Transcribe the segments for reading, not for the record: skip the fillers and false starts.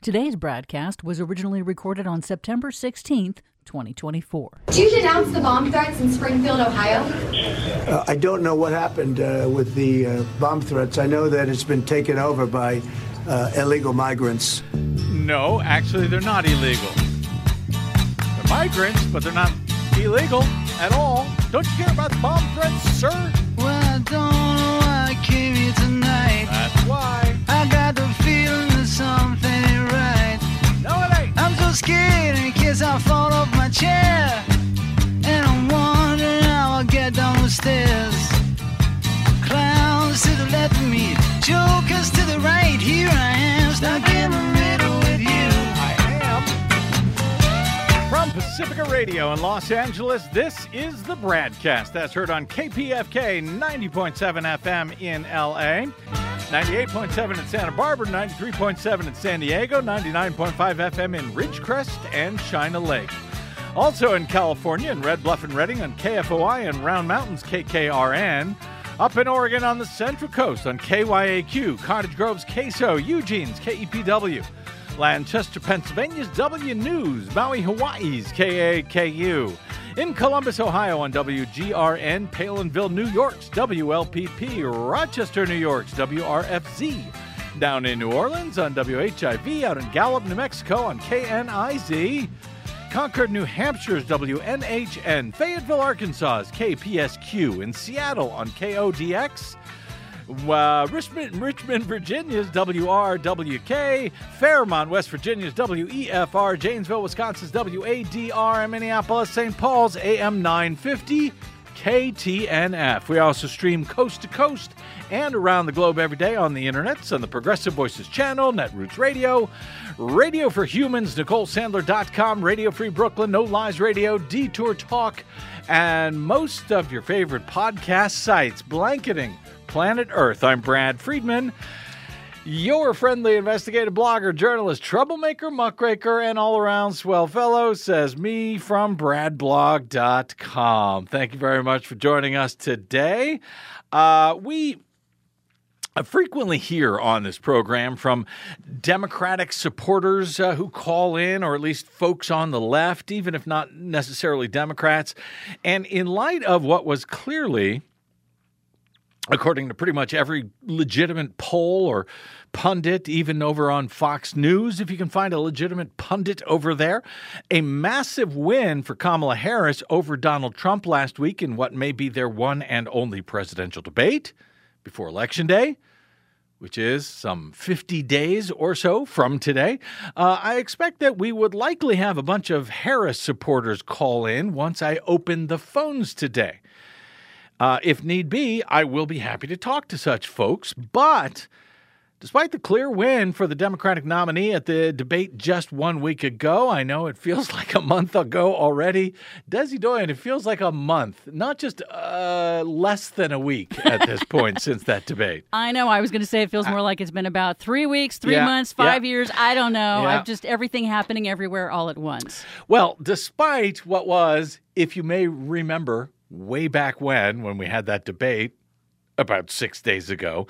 Today's broadcast was originally recorded on September 16th, 2024. Do you denounce the bomb threats in Springfield, Ohio? I don't know what happened with the bomb threats. I know that it's been taken over by illegal migrants. No, actually, they're not illegal. They're migrants, but they're not illegal at all. Don't you care about the bomb threats, sir? Well, I don't know why I came here tonight. That's why. I got the feeling that something ain't right. No, it ain't. I'm so scared in case I fall off my chair. And I'm wondering how I'll get down the stairs. Clowns to the left of me, jokers to the right. Here I am, stuck in the middle with you. I am. From Pacifica Radio in Los Angeles, this is the Bradcast. That's heard on KPFK 90.7 FM in LA, 98.7 in Santa Barbara, 93.7 in San Diego, 99.5 FM in Ridgecrest and China Lake. Also in California, in Red Bluff and Redding on KFOI and Round Mountains KKRN. Up in Oregon on the Central Coast on KYAQ, Cottage Grove's KSO, Eugene's KEPW, Lancaster, Pennsylvania's W News, Maui, Hawaii's KAKU, in Columbus, Ohio on WGRN, Palinville, New York's WLPP, Rochester, New York's WRFZ, down in New Orleans on WHIV, out in Gallup, New Mexico on KNIZ, Concord, New Hampshire's WNHN, Fayetteville, Arkansas's KPSQ, in Seattle on KODX, Richmond, Virginia's WRWK, Fairmont, West Virginia's WEFR, Janesville, Wisconsin's WADR, and Minneapolis, St. Paul's AM 950, KTNF. We also stream coast to coast and around the globe every day on the internets, on the Progressive Voices channel, Netroots Radio, Radio for Humans, NicoleSandler.com, Radio Free Brooklyn, No Lies Radio, Detour Talk, and most of your favorite podcast sites, blanketing planet Earth. I'm Brad Friedman, your friendly investigative blogger, journalist, troublemaker, muckraker, and all-around swell fellow, says me from bradblog.com. Thank you very much for joining us today. We frequently hear on this program from Democratic supporters who call in, or at least folks on the left, even if not necessarily Democrats. And in light of what was clearly, according to pretty much every legitimate poll or pundit, even over on Fox News, if you can find a legitimate pundit over there, a massive win for Kamala Harris over Donald Trump last week in what may be their one and only presidential debate before Election Day, which is some 50 days or so from today. I expect that we would likely have a bunch of Harris supporters call in once I open the phones today. If need be, I will be happy to talk to such folks. But despite the clear win for the Democratic nominee at the debate just 1 week ago, I know it feels like a month ago already. Desi Doyen, it feels like a month, not just less than a week at this point since that debate. I know. I was going to say it feels more like it's been about 3 weeks, 3 months, 5 years. I don't know. Yeah. I've just everything happening everywhere all at once. Well, despite what was, if you may remember, way back when we had that debate about 6 days ago,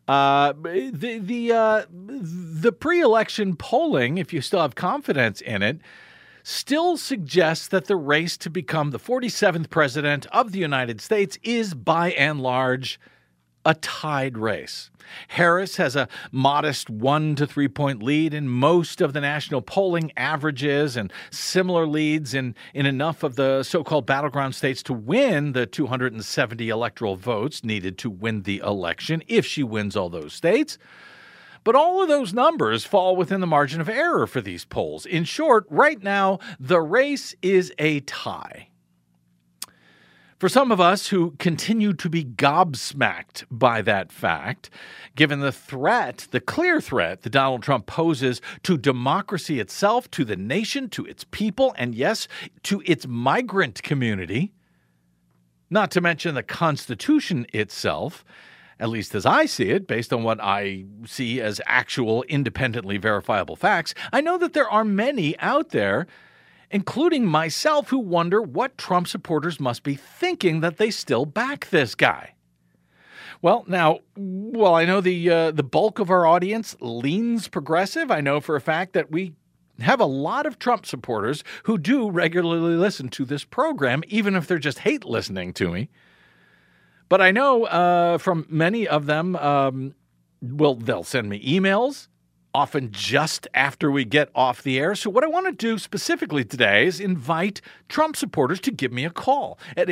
the pre-election polling, if you still have confidence in it, still suggests that the race to become the 47th president of the United States is, by and large, a tied race. Harris has a modest 1 to 3 point lead in most of the national polling averages and similar leads in enough of the so-called battleground states to win the 270 electoral votes needed to win the election if she wins all those states. But all of those numbers fall within the margin of error for these polls. In short, right now, the race is a tie. For some of us who continue to be gobsmacked by that fact, given the threat, the clear threat that Donald Trump poses to democracy itself, to the nation, to its people, and yes, to its migrant community, not to mention the Constitution itself, at least as I see it, based on what I see as actual independently verifiable facts, I know that there are many out there, including myself, who wonder what Trump supporters must be thinking that they still back this guy. Well, now, I know the bulk of our audience leans progressive. I know for a fact that we have a lot of Trump supporters who do regularly listen to this program, even if they're just hate listening to me. But I know from many of them, they'll send me emails, often just after we get off the air. So what I want to do specifically today is invite Trump supporters to give me a call at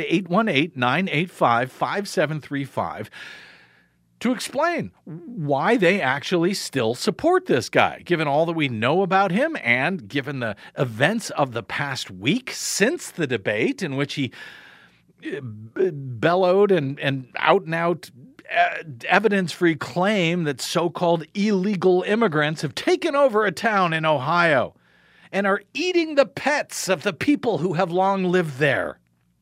818-985-5735 to explain why they actually still support this guy, given all that we know about him and given the events of the past week since the debate in which he bellowed and out evidence-free claim that so-called illegal immigrants have taken over a town in Ohio and are eating the pets of the people who have long lived there.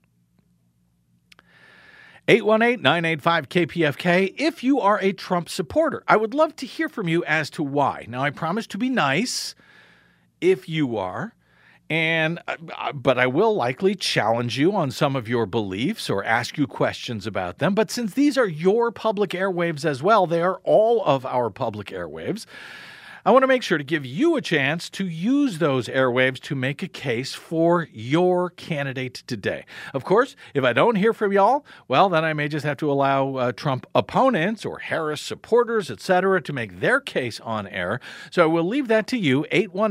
818-985-KPFK, if you are a Trump supporter. I would love to hear from you as to why. Now, I promise to be nice if you are, but I will likely challenge you on some of your beliefs or ask you questions about them. But since these are your public airwaves as well, they are all of our public airwaves, I want to make sure to give you a chance to use those airwaves to make a case for your candidate today. Of course, if I don't hear from y'all, well, then I may just have to allow Trump opponents or Harris supporters, etc., to make their case on air. So I will leave that to you,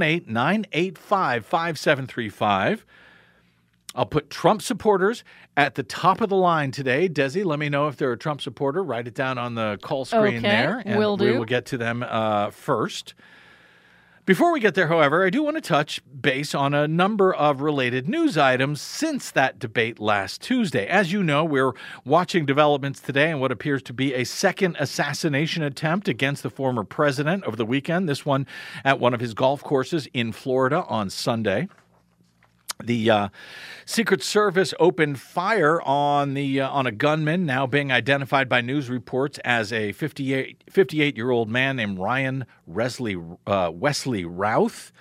818-985-5735. I'll put Trump supporters at the top of the line today. Desi, let me know if they're a Trump supporter. Write it down on the call screen there. And will do. We will get to them first. Before we get there, however, I do want to touch base on a number of related news items since that debate last Tuesday. As you know, we're watching developments today in what appears to be a second assassination attempt against the former president over the weekend, this one at one of his golf courses in Florida on Sunday. The Secret Service opened fire on a gunman now being identified by news reports as a 58-year-old man named Ryan Wesley Routh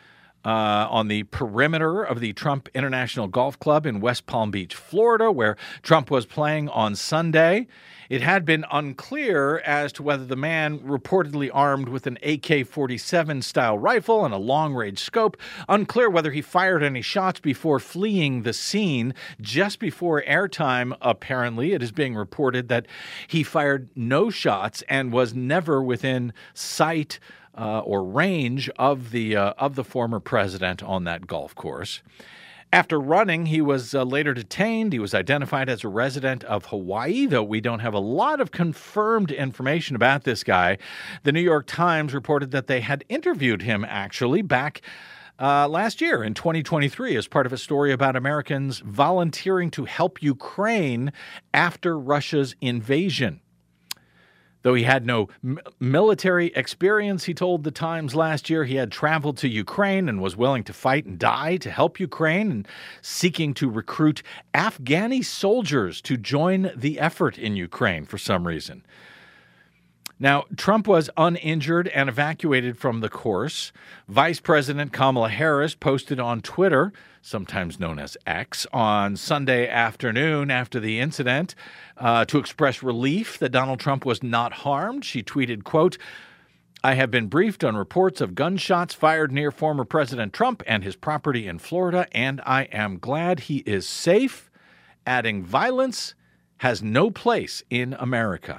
on the perimeter of the Trump International Golf Club in West Palm Beach, Florida, where Trump was playing on Sunday. It had been unclear as to whether the man, reportedly armed with an AK-47 style rifle and a long-range scope, unclear whether he fired any shots before fleeing the scene. Just before airtime, apparently, it is being reported that he fired no shots and was never within sight or range of the former president on that golf course. After running, he was later detained. He was identified as a resident of Hawaii, though we don't have a lot of confirmed information about this guy. The New York Times reported that they had interviewed him, actually, back last year in 2023 as part of a story about Americans volunteering to help Ukraine after Russia's invasion. Though he had no military experience, he told the Times last year he had traveled to Ukraine and was willing to fight and die to help Ukraine and seeking to recruit Afghani soldiers to join the effort in Ukraine for some reason. Now, Trump was uninjured and evacuated from the course. Vice President Kamala Harris posted on Twitter, sometimes known as X, on Sunday afternoon after the incident to express relief that Donald Trump was not harmed. She tweeted, quote, "I have been briefed on reports of gunshots fired near former President Trump and his property in Florida, and I am glad he is safe," adding, "Violence has no place in America."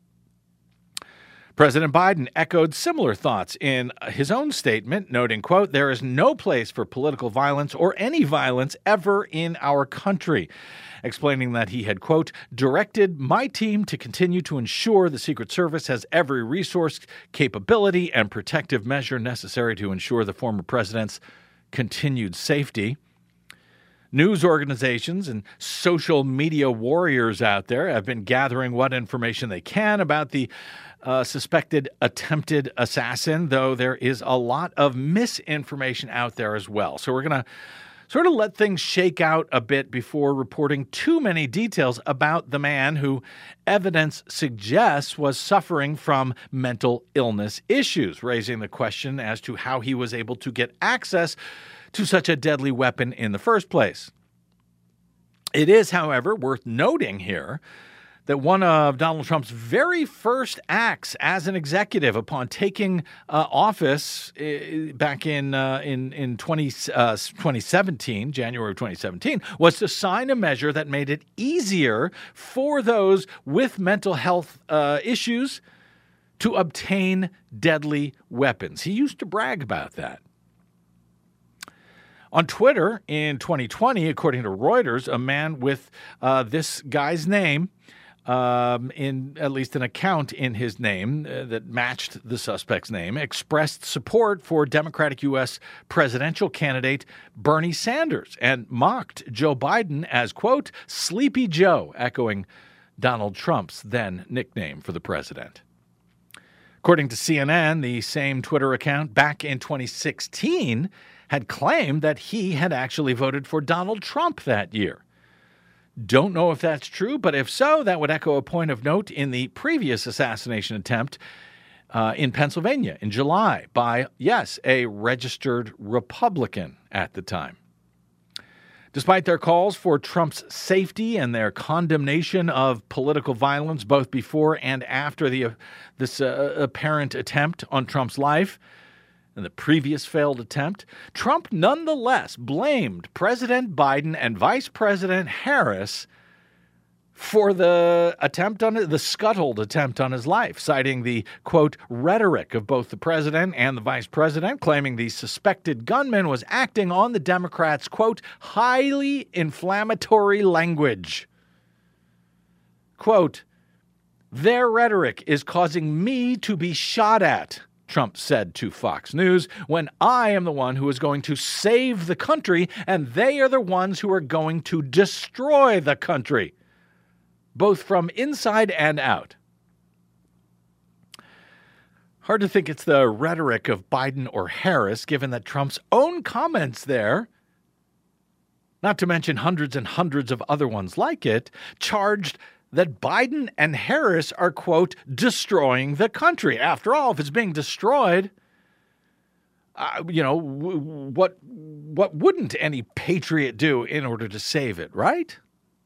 President Biden echoed similar thoughts in his own statement, noting, quote, "There is no place for political violence or any violence ever in our country," explaining that he had, quote, "directed my team to continue to ensure the Secret Service has every resource, capability, and protective measure necessary to ensure the former president's continued safety." News organizations and social media warriors out there have been gathering what information they can about the suspected attempted assassin, though there is a lot of misinformation out there as well. So we're going to sort of let things shake out a bit before reporting too many details about the man who evidence suggests was suffering from mental illness issues, raising the question as to how he was able to get access to such a deadly weapon in the first place. It is, however, worth noting here that one of Donald Trump's very first acts as an executive upon taking office back in 2017, January of 2017, was to sign a measure that made it easier for those with mental health issues to obtain deadly weapons. He used to brag about that. On Twitter in 2020, according to Reuters, a man with this guy's name, in at least an account in his name that matched the suspect's name, expressed support for Democratic U.S. presidential candidate Bernie Sanders and mocked Joe Biden as, quote, Sleepy Joe, echoing Donald Trump's then nickname for the president. According to CNN, the same Twitter account back in 2016 had claimed that he had actually voted for Donald Trump that year. Don't know if that's true, but if so, that would echo a point of note in the previous assassination attempt in Pennsylvania in July by, yes, a registered Republican at the time. Despite their calls for Trump's safety and their condemnation of political violence both before and after this apparent attempt on Trump's life, and the previous failed attempt, Trump nonetheless blamed President Biden and Vice President Harris for the scuttled attempt on his life, citing the, quote, rhetoric of both the president and the vice president, claiming the suspected gunman was acting on the Democrats', quote, highly inflammatory language. Quote, their rhetoric is causing me to be shot at, Trump said to Fox News, when I am the one who is going to save the country and they are the ones who are going to destroy the country, both from inside and out. Hard to think it's the rhetoric of Biden or Harris, given that Trump's own comments there, not to mention hundreds and hundreds of other ones like it, charged that Biden and Harris are, quote, destroying the country. After all, if it's being destroyed, what wouldn't any patriot do in order to save it, right?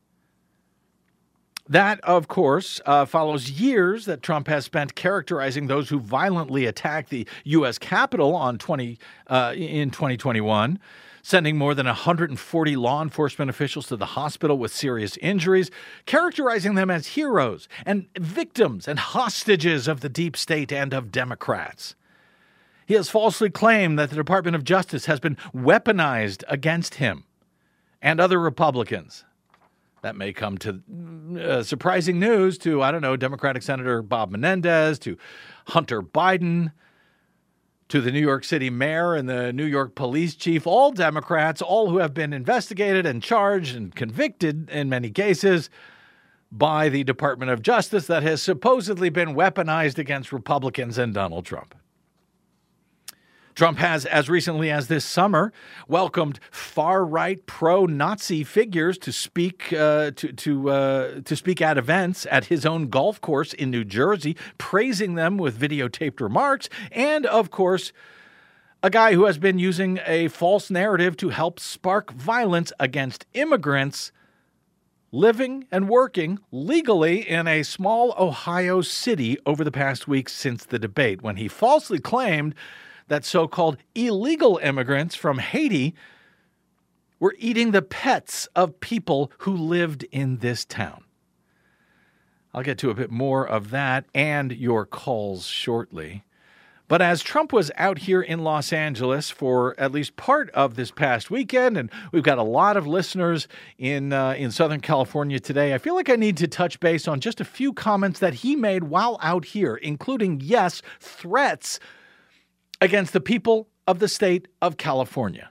That, of course, follows years that Trump has spent characterizing those who violently attacked the U.S. Capitol in 2021, sending more than 140 law enforcement officials to the hospital with serious injuries, characterizing them as heroes and victims and hostages of the deep state and of Democrats. He has falsely claimed that the Department of Justice has been weaponized against him and other Republicans. That may come to surprising news to, Democratic Senator Bob Menendez, to Hunter Biden, to the New York City mayor and the New York police chief, all Democrats, all who have been investigated and charged and convicted in many cases by the Department of Justice that has supposedly been weaponized against Republicans and Donald Trump. Trump has, as recently as this summer, welcomed far-right pro-Nazi figures to speak at events at his own golf course in New Jersey, praising them with videotaped remarks, and, of course, a guy who has been using a false narrative to help spark violence against immigrants living and working legally in a small Ohio city over the past week since the debate, when he falsely claimed that so-called illegal immigrants from Haiti were eating the pets of people who lived in this town. I'll get to a bit more of that and your calls shortly. But as Trump was out here in Los Angeles for at least part of this past weekend, and we've got a lot of listeners in Southern California today, I feel like I need to touch base on just a few comments that he made while out here, including, yes, threats against the people of the state of California.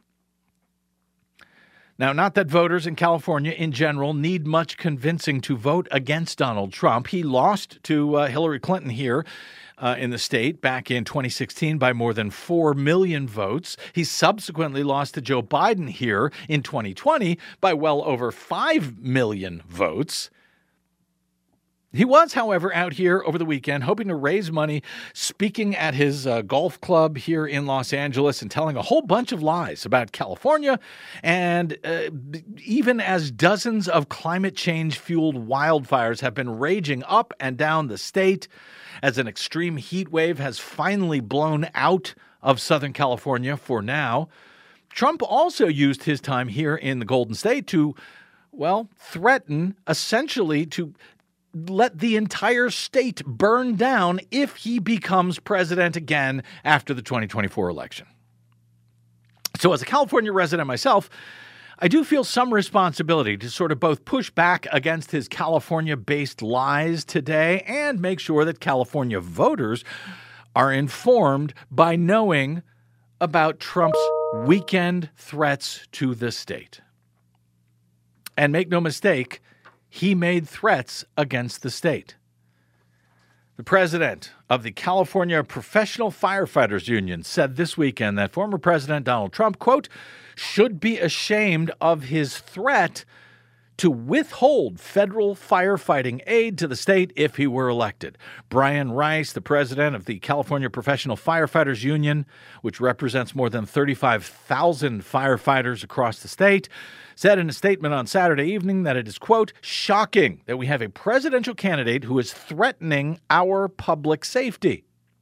Now, not that voters in California in general need much convincing to vote against Donald Trump. He lost to Hillary Clinton here in the state back in 2016 by more than 4 million votes. He subsequently lost to Joe Biden here in 2020 by well over 5 million votes. He was, however, out here over the weekend hoping to raise money, speaking at his golf club here in Los Angeles and telling a whole bunch of lies about California. And even as dozens of climate change-fueled wildfires have been raging up and down the state, as an extreme heat wave has finally blown out of Southern California for now, Trump also used his time here in the Golden State to, well, threaten essentially to let the entire state burn down if he becomes president again after the 2024 election. So as a California resident myself, I do feel some responsibility to sort of both push back against his California-based lies today and make sure that California voters are informed by knowing about Trump's weekend threats to the state. And make no mistake, he made threats against the state. The president of the California Professional Firefighters Union said this weekend that former President Donald Trump, quote, should be ashamed of his threat to withhold federal firefighting aid to the state if he were elected. Brian Rice, the president of the California Professional Firefighters Union, which represents more than 35,000 firefighters across the state, said in a statement on Saturday evening that it is, quote, shocking that we have a presidential candidate who is threatening our public safety.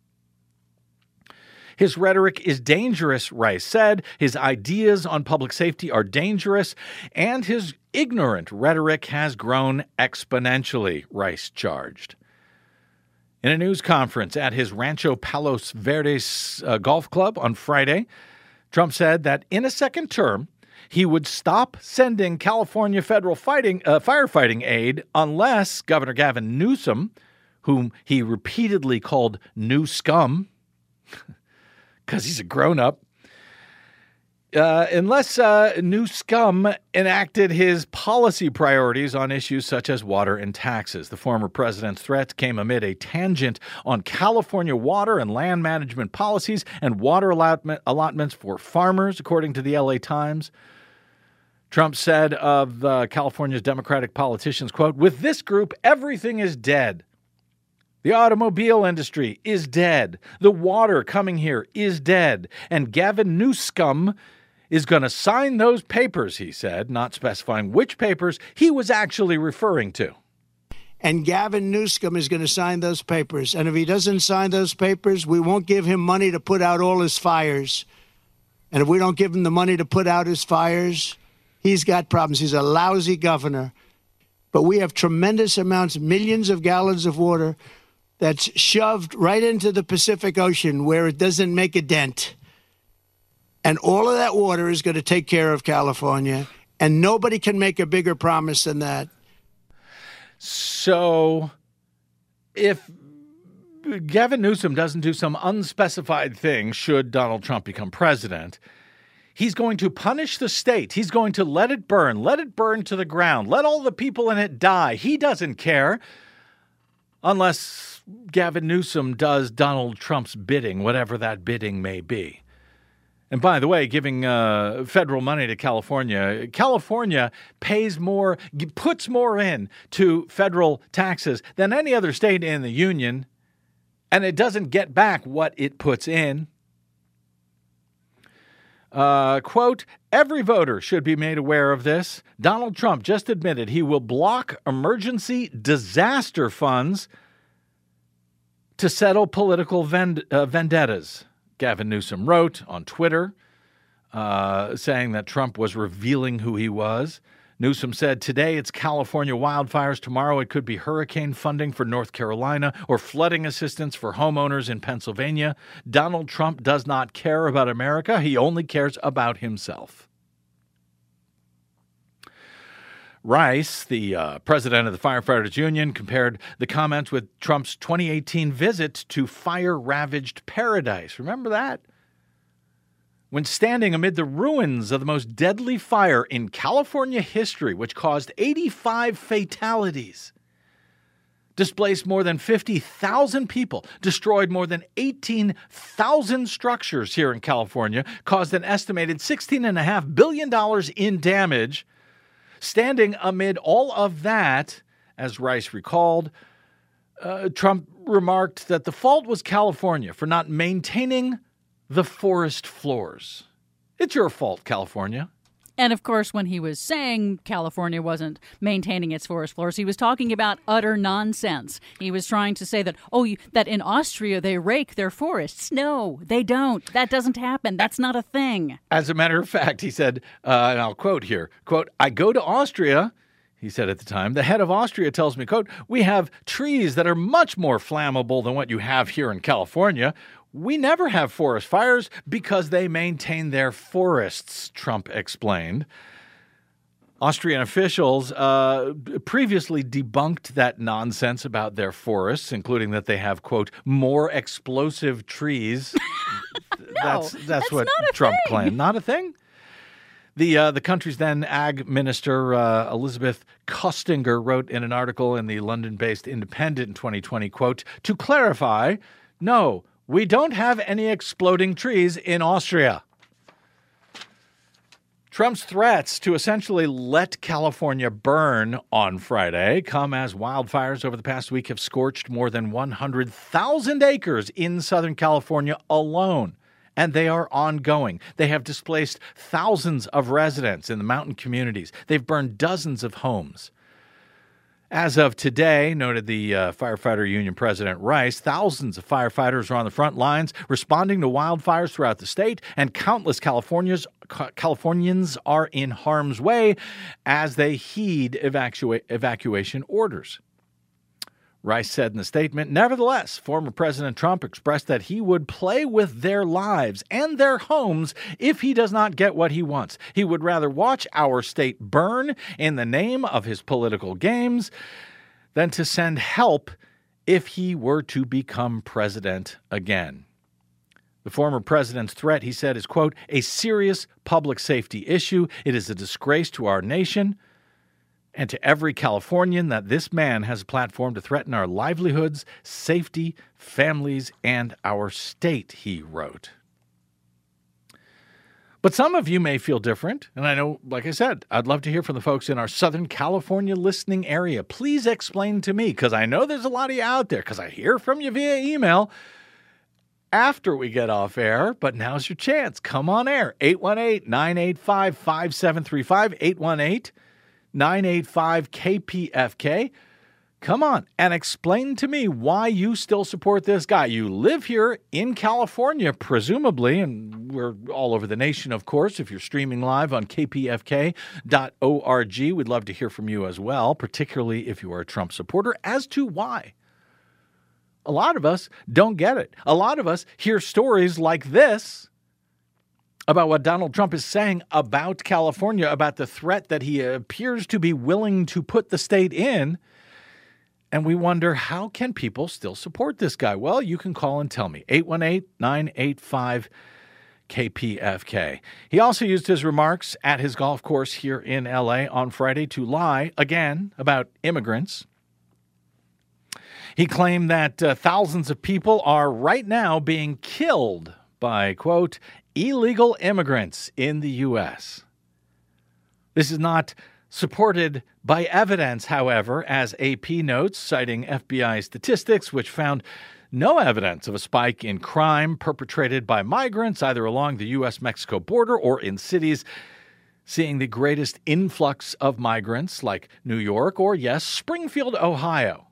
His rhetoric is dangerous, Rice said. His ideas on public safety are dangerous, and his ignorant rhetoric has grown exponentially, Rice charged. In a news conference at his Rancho Palos Verdes golf club on Friday, Trump said that in a second term, he would stop sending California federal firefighting aid unless Governor Gavin Newsom, whom he repeatedly called new scum, because he's a grown-up, unless new scum enacted his policy priorities on issues such as water and taxes. The former president's threat came amid a tangent on California water and land management policies and water allotments for farmers, according to the LA Times. Trump said of California's Democratic politicians, quote, with this group, everything is dead. The automobile industry is dead. The water coming here is dead. And Gavin Newsom is going to sign those papers, he said, not specifying which papers he was actually referring to. And Gavin Newsom is going to sign those papers. And if he doesn't sign those papers, we won't give him money to put out all his fires. And if we don't give him the money to put out his fires, he's got problems. He's a lousy governor. But we have tremendous amounts, millions of gallons of water that's shoved right into the Pacific Ocean where it doesn't make a dent. And all of that water is going to take care of California. And nobody can make a bigger promise than that. So if Gavin Newsom doesn't do some unspecified thing, should Donald Trump become president, he's going to punish the state. He's going to let it burn to the ground, let all the people in it die. He doesn't care unless Gavin Newsom does Donald Trump's bidding, whatever that bidding may be. And by the way, giving federal money to California pays more, puts more in to federal taxes than any other state in the union, and it doesn't get back what it puts in. Quote, every voter should be made aware of this. Donald Trump just admitted he will block emergency disaster funds to settle political vendettas, Gavin Newsom wrote on Twitter, saying that Trump was revealing who he was. Newsom said, today it's California wildfires. Tomorrow it could be hurricane funding for North Carolina or flooding assistance for homeowners in Pennsylvania. Donald Trump does not care about America. He only cares about himself. Rice, the president of the Firefighters Union, compared the comments with Trump's 2018 visit to fire-ravaged Paradise. Remember that? When standing amid the ruins of the most deadly fire in California history, which caused 85 fatalities, displaced more than 50,000 people, destroyed more than 18,000 structures here in California, caused an estimated $16.5 billion in damage. Standing amid all of that, as Rice recalled, Trump remarked that the fault was California for not maintaining the forest floors. It's your fault, California. And of course, when he was saying California wasn't maintaining its forest floors, he was talking about utter nonsense. He was trying to say that, that in Austria they rake their forests. No, they don't. That doesn't happen. That's not a thing. As a matter of fact, he said, and I'll quote here, quote, "I go to Austria," he said at the time, "the head of Austria tells me, quote, we have trees that are much more flammable than what you have here in California. We never have forest fires because they maintain their forests," Trump explained. Austrian officials previously debunked that nonsense about their forests, including that they have, quote, more explosive trees. That's what Trump claimed. Not a thing? The country's then Ag Minister, Elizabeth Kostinger, wrote in an article in the London-based Independent in 2020, quote, "To clarify, no, we don't have any exploding trees in Austria." Trump's threats to essentially let California burn on Friday come as wildfires over the past week have scorched more than 100,000 acres in Southern California alone. And they are ongoing. They have displaced thousands of residents in the mountain communities. They've burned dozens of homes. As of today, noted the firefighter union president Rice, thousands of firefighters are on the front lines responding to wildfires throughout the state, and countless Californians are in harm's way as they heed evacuation orders. Rice said in the statement, "Nevertheless, former President Trump expressed that he would play with their lives and their homes if he does not get what he wants. He would rather watch our state burn in the name of his political games than to send help if he were to become president again." The former president's threat, he said, is, quote, "a serious public safety issue. It is a disgrace to our nation and to every Californian that this man has a platform to threaten our livelihoods, safety, families, and our state," he wrote. But some of you may feel different, and I know, like I said, I'd love to hear from the folks in our Southern California listening area. Please explain to me, because I know there's a lot of you out there, because I hear from you via email after we get off air, but now's your chance. Come on air, 818-985-5735, 818-985-KPFK. Come on and explain to me why you still support this guy. You live here in California, presumably, and we're all over the nation, of course. If you're streaming live on kpfk.org, we'd love to hear from you as well, particularly if you are a Trump supporter, as to why. A lot of us don't get it. A lot of us hear stories like this about what Donald Trump is saying about California, about the threat that he appears to be willing to put the state in. And we wonder, how can people still support this guy? Well, you can call and tell me, 818-985-KPFK. He also used his remarks at his golf course here in L.A. on Friday to lie again about immigrants. He claimed that thousands of people are right now being killed by, quote, illegal immigrants in the U.S. This is not supported by evidence, however, as AP notes, citing FBI statistics, which found no evidence of a spike in crime perpetrated by migrants, either along the U.S.-Mexico border or in cities seeing the greatest influx of migrants like New York or, yes, Springfield, Ohio,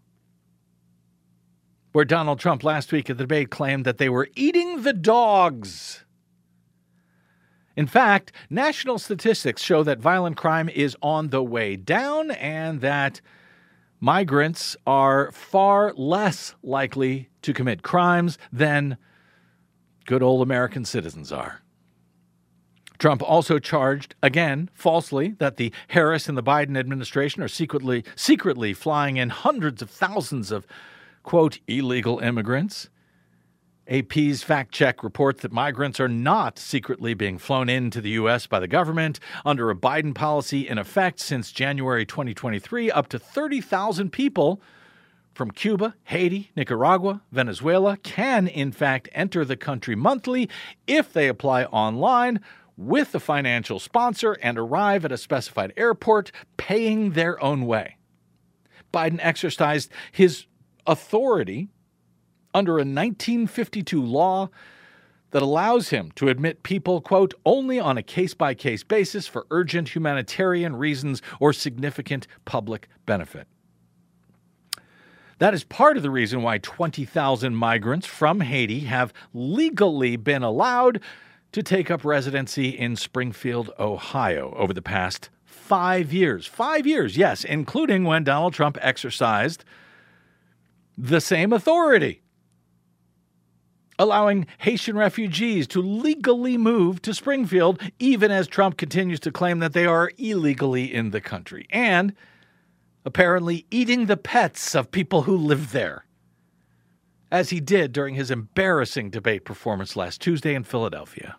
where Donald Trump last week at the debate claimed that they were eating the dogs. In fact, national statistics show that violent crime is on the way down and that migrants are far less likely to commit crimes than good old American citizens are. Trump also charged, again, falsely, that the Harris and the Biden administration are secretly flying in hundreds of thousands of, quote, illegal immigrants. AP's fact-check reports that migrants are not secretly being flown into the U.S. by the government. Under a Biden policy in effect since January 2023, up to 30,000 people from Cuba, Haiti, Nicaragua, Venezuela can, in fact, enter the country monthly if they apply online with a financial sponsor and arrive at a specified airport, paying their own way. Biden exercised his authority under a 1952 law that allows him to admit people, quote, only on a case-by-case basis for urgent humanitarian reasons or significant public benefit. That is part of the reason why 20,000 migrants from Haiti have legally been allowed to take up residency in Springfield, Ohio over the past 5 years. 5 years, yes, including when Donald Trump exercised the same authority, allowing Haitian refugees to legally move to Springfield, even as Trump continues to claim that they are illegally in the country, and apparently eating the pets of people who live there, as he did during his embarrassing debate performance last Tuesday in Philadelphia.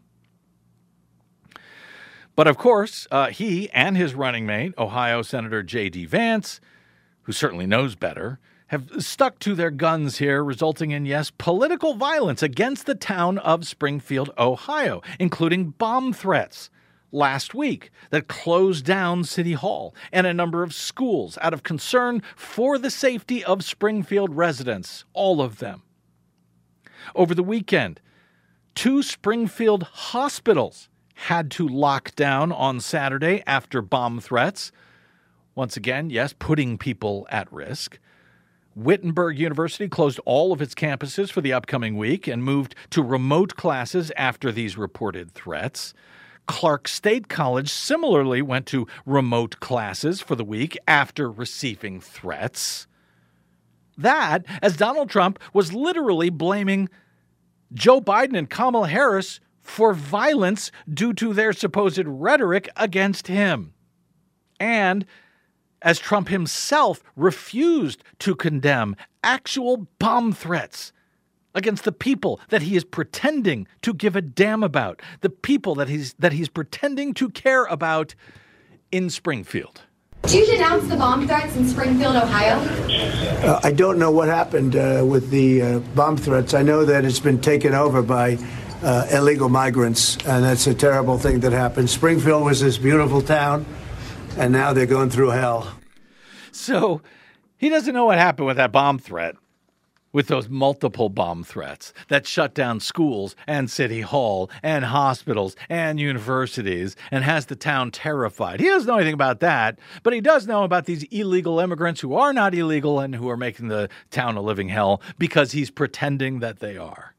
But of course, he and his running mate, Ohio Senator J.D. Vance, who certainly knows better, have stuck to their guns here, resulting in, yes, political violence against the town of Springfield, Ohio, including bomb threats last week that closed down City Hall and a number of schools out of concern for the safety of Springfield residents, all of them. Over the weekend, 2 Springfield hospitals had to lock down on Saturday after bomb threats. Once again, yes, putting people at risk. Wittenberg University closed all of its campuses for the upcoming week and moved to remote classes after these reported threats. Clark State College similarly went to remote classes for the week after receiving threats. That, as Donald Trump was literally blaming Joe Biden and Kamala Harris for violence due to their supposed rhetoric against him. And as Trump himself refused to condemn actual bomb threats against the people that he is pretending to give a damn about, the people that he's pretending to care about in Springfield. Do you denounce the bomb threats in Springfield, Ohio? I don't know what happened with the bomb threats. I know that it's been taken over by illegal migrants, and that's a terrible thing that happened. Springfield was this beautiful town, and now they're going through hell. So he doesn't know what happened with that bomb threat, with those multiple bomb threats that shut down schools and City Hall and hospitals and universities and has the town terrified. He doesn't know anything about that, but he does know about these illegal immigrants who are not illegal and who are making the town a living hell because he's pretending that they are.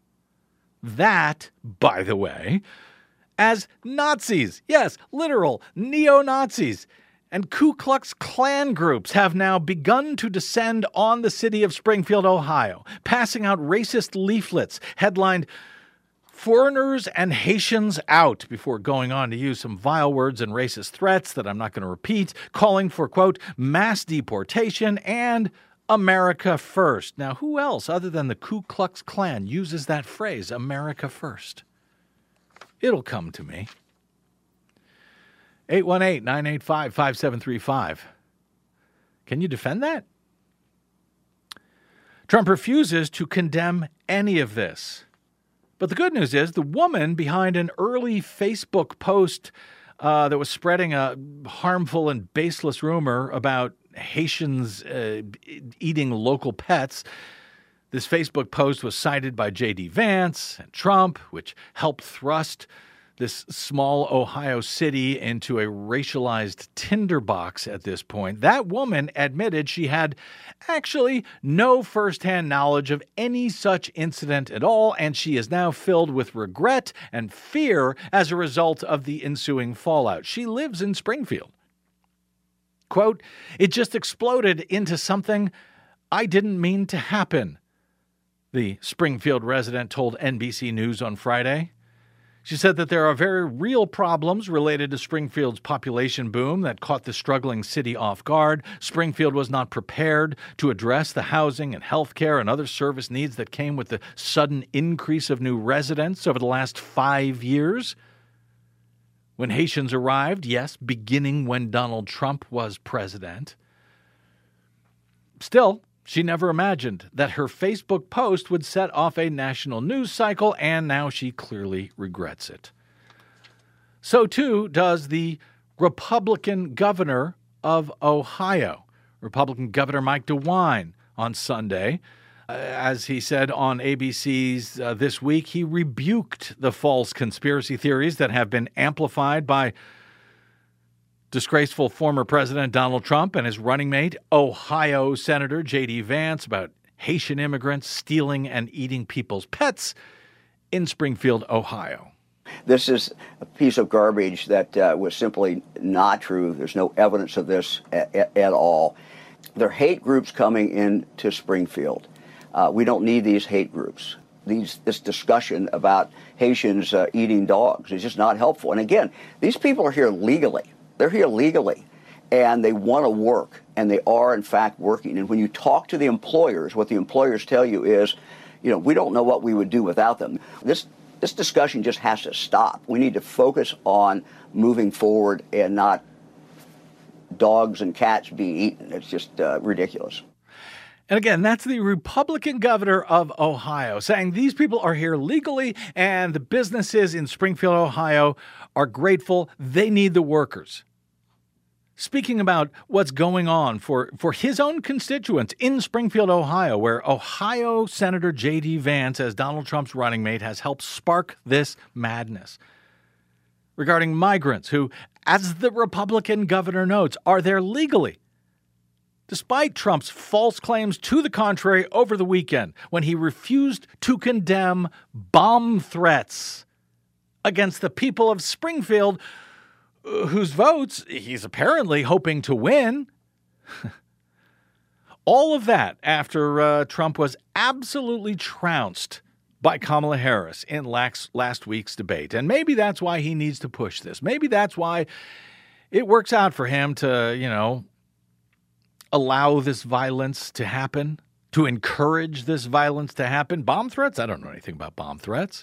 That, by the way, as Nazis, yes, literal neo-Nazis, and Ku Klux Klan groups have now begun to descend on the city of Springfield, Ohio, passing out racist leaflets headlined "Foreigners and Haitians Out," before going on to use some vile words and racist threats that I'm not going to repeat, calling for, quote, mass deportation and America First. Now, who else other than the Ku Klux Klan uses that phrase, America First? It'll come to me. 818-985-5735. Can you defend that? Trump refuses to condemn any of this. But the good news is the woman behind an early Facebook post that was spreading a harmful and baseless rumor about Haitians eating local pets. This Facebook post was cited by J.D. Vance and Trump, which helped thrust this small Ohio city into a racialized tinderbox at this point. That woman admitted she had actually no firsthand knowledge of any such incident at all, and she is now filled with regret and fear as a result of the ensuing fallout. She lives in Springfield. Quote, "It just exploded into something I didn't mean to happen," the Springfield resident told NBC News on Friday. She said that there are very real problems related to Springfield's population boom that caught the struggling city off guard. Springfield was not prepared to address the housing and healthcare and other service needs that came with the sudden increase of new residents over the last 5 years. When Haitians arrived, yes, beginning when Donald Trump was president. Still, she never imagined that her Facebook post would set off a national news cycle, and now she clearly regrets it. So too does the Republican governor of Ohio, Republican Governor Mike DeWine, on Sunday. As he said on ABC's This Week, he rebuked the false conspiracy theories that have been amplified by disgraceful former President Donald Trump and his running mate, Ohio Senator J.D. Vance, about Haitian immigrants stealing and eating people's pets in Springfield, Ohio. This is a piece of garbage that was simply not true. There's no evidence of this at all. There are hate groups coming into Springfield. We don't need these hate groups. This discussion about Haitians eating dogs is just not helpful. And again, these people are here legally. They're here legally, and they want to work, and they are, in fact, working. And when you talk to the employers, what the employers tell you is, we don't know what we would do without them. This discussion just has to stop. We need to focus on moving forward and not dogs and cats being eaten. It's just ridiculous. And again, that's the Republican governor of Ohio saying these people are here legally and the businesses in Springfield, Ohio are grateful. They need the workers. Speaking about what's going on for his own constituents in Springfield, Ohio, where Ohio Senator J.D. Vance, as Donald Trump's running mate, has helped spark this madness. Regarding migrants who, as the Republican governor notes, are there legally, despite Trump's false claims to the contrary over the weekend when he refused to condemn bomb threats against the people of Springfield, whose votes he's apparently hoping to win. All of that after Trump was absolutely trounced by Kamala Harris in last week's debate. And maybe that's why he needs to push this. Maybe that's why it works out for him to, allow this violence to happen, to encourage this violence to happen. Bomb threats? I don't know anything about bomb threats.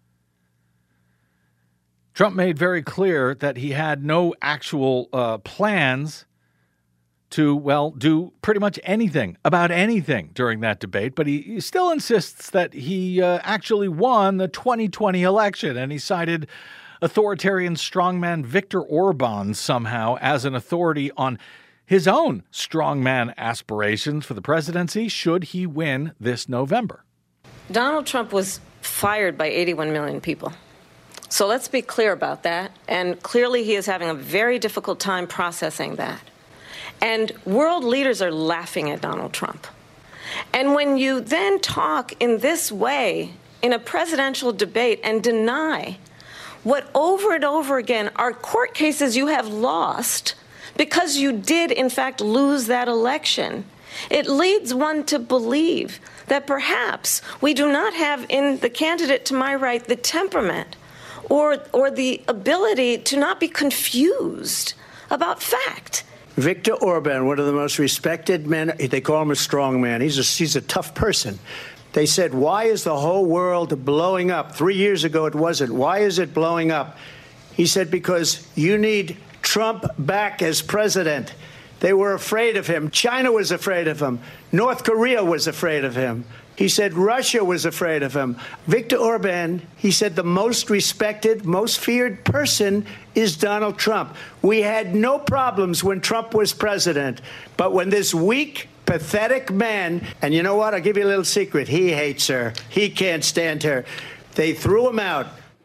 Trump made very clear that he had no actual plans to, do pretty much anything about anything during that debate, but he still insists that he actually won the 2020 election, and he cited authoritarian strongman Viktor Orban somehow as an authority on his own strongman aspirations for the presidency should he win this November. Donald Trump was fired by 81 million people. So let's be clear about that. And clearly he is having a very difficult time processing that. And world leaders are laughing at Donald Trump. And when you then talk in this way in a presidential debate and deny what over and over again are court cases you have lost because you did, in fact, lose that election, it leads one to believe that perhaps we do not have in the candidate to my right the temperament or the ability to not be confused about fact. Viktor Orban, one of the most respected men, they call him a strong man. He's a tough person. They said, why is the whole world blowing up? 3 years ago it wasn't. Why is it blowing up? He said, because you need Trump back as president. They were afraid of him. China was afraid of him. North Korea was afraid of him. He said Russia was afraid of him. Viktor Orban, he said the most respected, most feared person is Donald Trump. We had no problems when Trump was president. But when this weak, pathetic man, and you know what? I'll give you a little secret. He hates her. He can't stand her. They threw him out.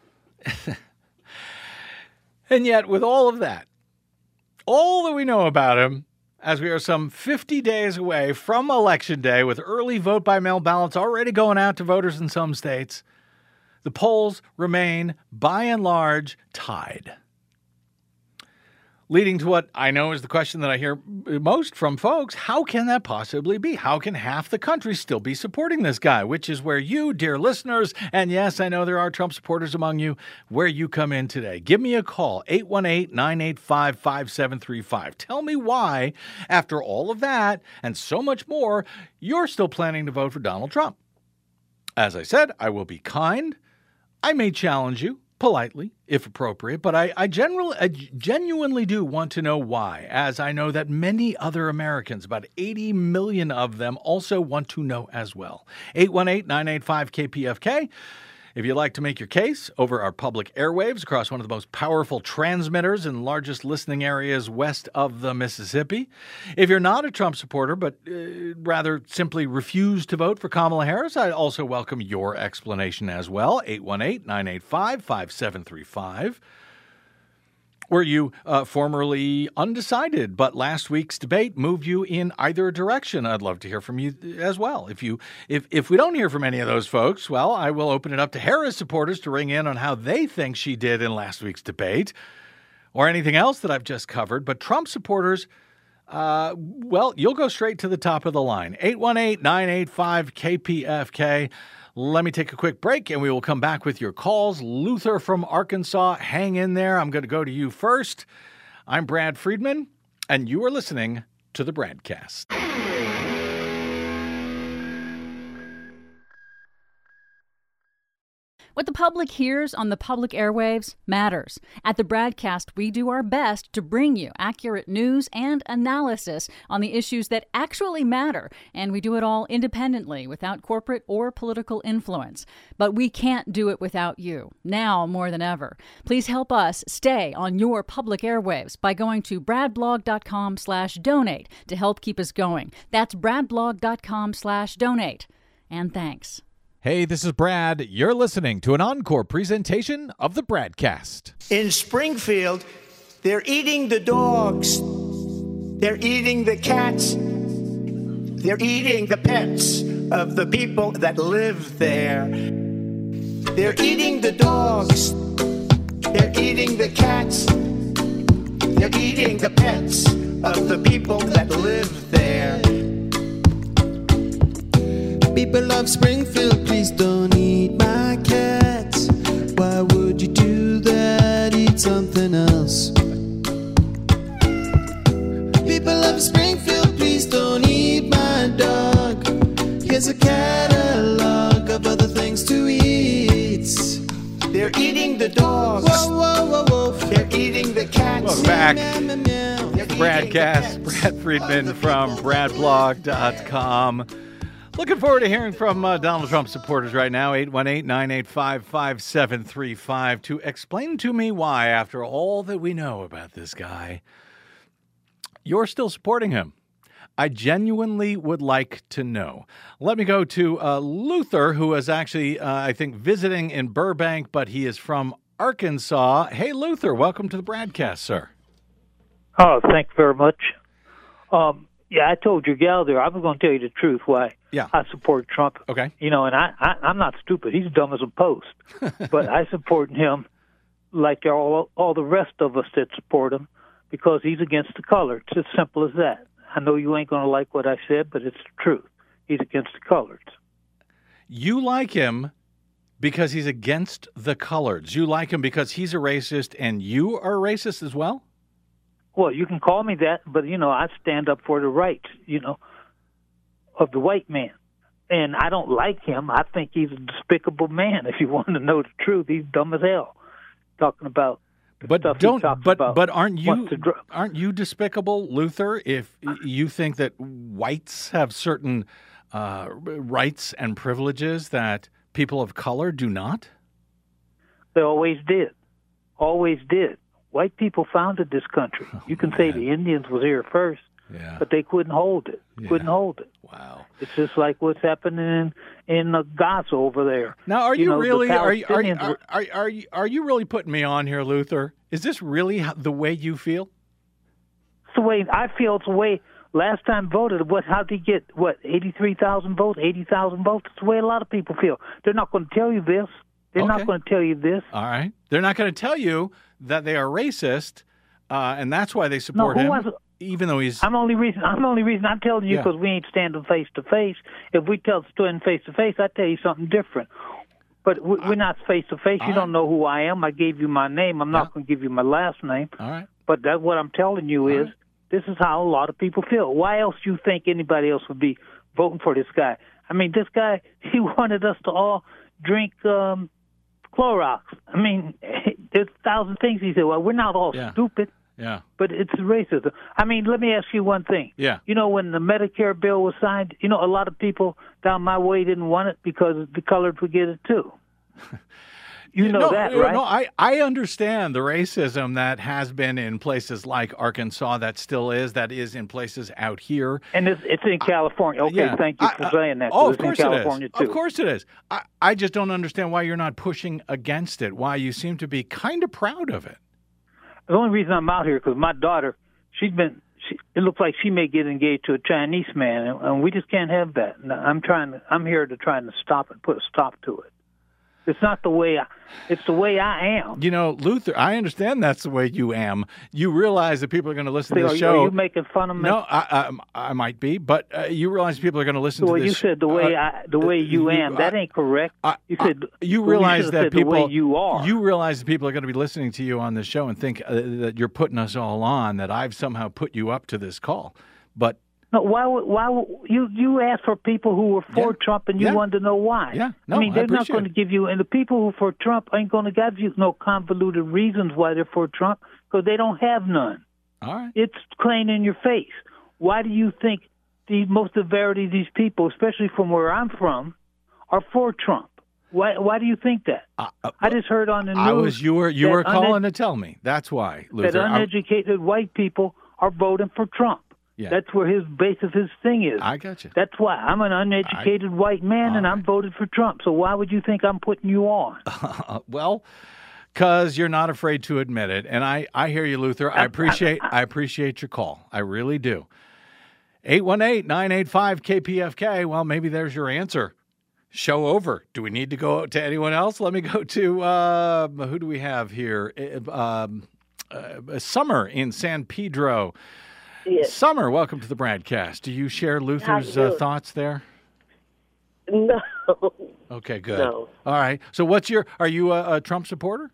And yet, with all of that, all that we know about him, as we are some 50 days away from Election Day, with early vote-by-mail ballots already going out to voters in some states, the polls remain, by and large, tied. Leading to what I know is the question that I hear most from folks: how can that possibly be? How can half the country still be supporting this guy? Which is where you, dear listeners, and yes, I know there are Trump supporters among you, where you come in today. Give me a call, 818-985-5735. Tell me why, after all of that and so much more, you're still planning to vote for Donald Trump. As I said, I will be kind. I may challenge you politely, if appropriate, but I genuinely do want to know why, as I know that many other Americans, about 80 million of them, also want to know as well. 818-985-KPFK If you'd like to make your case over our public airwaves across one of the most powerful transmitters and largest listening areas west of the Mississippi. If you're not a Trump supporter, but rather simply refuse to vote for Kamala Harris, I'd also welcome your explanation as well. 818-985-5735. Were you formerly undecided, but last week's debate moved you in either direction? I'd love to hear from you as well. If we don't hear from any of those folks, well, I will open it up to Harris supporters to ring in on how they think she did in last week's debate, or anything else that I've just covered. But Trump supporters, well, you'll go straight to the top of the line. 818-985-KPFK. Let me take a quick break, and we will come back with your calls. Luther from Arkansas, hang in there. I'm going to go to you first. I'm Brad Friedman, and you are listening to the Bradcast. What the public hears on the public airwaves matters. At the Bradcast, we do our best to bring you accurate news and analysis on the issues that actually matter, and we do it all independently, without corporate or political influence. But we can't do it without you, now more than ever. Please help us stay on your public airwaves by going to bradblog.com/donate to help keep us going. That's bradblog.com/donate. And thanks. Hey, this is Brad. You're listening to an encore presentation of the Bradcast. In Springfield, they're eating the dogs. They're eating the cats. They're eating the pets of the people that live there. They're eating the dogs. They're eating the cats. They're eating the pets of the people that live there. People of Springfield, please don't eat my cats. Why would you do that? Eat something else. People of Springfield, please don't eat my dog. Here's a catalog of other things to eat. They're eating the dogs. Whoa, whoa, whoa, whoa. They're eating the cats. Welcome back. Meow, meow, meow. Bradcast, Brad Friedman from bradblog.com. Looking forward to hearing from Donald Trump supporters right now, 818-985-5735, to explain to me why, after all that we know about this guy, you're still supporting him. I genuinely would like to know. Let me go to Luther, who is actually, I think, visiting in Burbank, but he is from Arkansas. Hey, Luther, welcome to the Bradcast, sir. Oh, thank you very much. Yeah, I told your gal there, I was going to tell you the truth why I support Trump. Okay. You know, and I'm not stupid. He's dumb as a post. But I support him like all the rest of us that support him because he's against the color. It's as simple as that. I know you ain't going to like what I said, but it's the truth. He's against the colors. You like him because he's against the coloreds. You like him because he's a racist and you are a racist as well? Well, you can call me that, but, you know, I stand up for the rights, you know, of the white man. And I don't like him. I think he's a despicable man. If you want to know the truth, he's dumb as hell. Talking about but aren't you despicable, Luther, if you think that whites have certain rights and privileges that people of color do not? They always did. Always did. White people founded this country. You can say the Indians was here first, but they couldn't hold it. Couldn't hold it. Wow. It's just like what's happening in Gaza over there. Now, are you really are you really putting me on here, Luther? Is this really the way you feel? It's the way I feel. It's the way last time voted. How did he get 83,000 votes, 80,000 votes? It's the way a lot of people feel. They're not going to tell you this. They're not going to tell you this. All right. They're not going to tell you that they are racist, and that's why they support him, even though he's... I'm the only reason I'm telling you because we ain't standing face to face. If we stand face to face, I tell you something different. But we're not face to face. You don't know who I am. I gave you my name. I'm not going to give you my last name. All right. But that's what I'm telling you is this is how a lot of people feel. Why else do you think anybody else would be voting for this guy? I mean, this guy, he wanted us to all drink Clorox. I mean, there's 1,000 things he said. Well, we're not all stupid. Yeah. But it's racism. I mean, let me ask you one thing. Yeah. You know, when the Medicare bill was signed, you know, a lot of people down my way didn't want it because the colored would get it too. You know that, right? No, I understand the racism that has been in places like Arkansas, that is in places out here. And it's in California. Okay, yeah. Thank you for saying that. Oh, of it's course in California it is. too. Of course it is. I just don't understand why you're not pushing against it, why you seem to be kind of proud of it. The only reason I'm out here because my daughter, it looks like she may get engaged to a Chinese man, and we just can't have that. And I'm here to try and stop it, put a stop to it. It's not the way it's the way I am. You know, Luther, I understand that's the way you am. You realize that people are going to listen to the show. Are you making fun of me? No, I might be, but you realize people are going to listen to this. Well, you said the way you am. That ain't correct. You said you realize that people. The way you are. You realize that people are going to be listening to you on this show and think that you're putting us all on. That I've somehow put you up to this call, but. No, why you asked for people who were for Trump and you wanted to know why? Yeah, no, I mean, they're not going to it. give you, and the people who are for Trump ain't going to give you no convoluted reasons why they're for Trump because they don't have none. All right, it's plain in your face. Why do you think most of these people, especially from where I'm from, are for Trump? Why do you think that? I just heard on the news. You were calling to tell me. That's why, Luther. That uneducated white people are voting for Trump. Yeah. That's where his base of his thing is. I got you. That's why I'm an uneducated white man, and I'm voted for Trump. So why would you think I'm putting you on? Well, because you're not afraid to admit it, and I hear you, Luther. I appreciate your call. I really do. 818-985-KPFK. Well, maybe there's your answer. Show over. Do we need to go to anyone else? Let me go to who do we have here? Summer in San Pedro. Yes. Summer, welcome to the broadcast. Do you share Luther's thoughts there? No. Okay, good. No. All right. So are you a Trump supporter?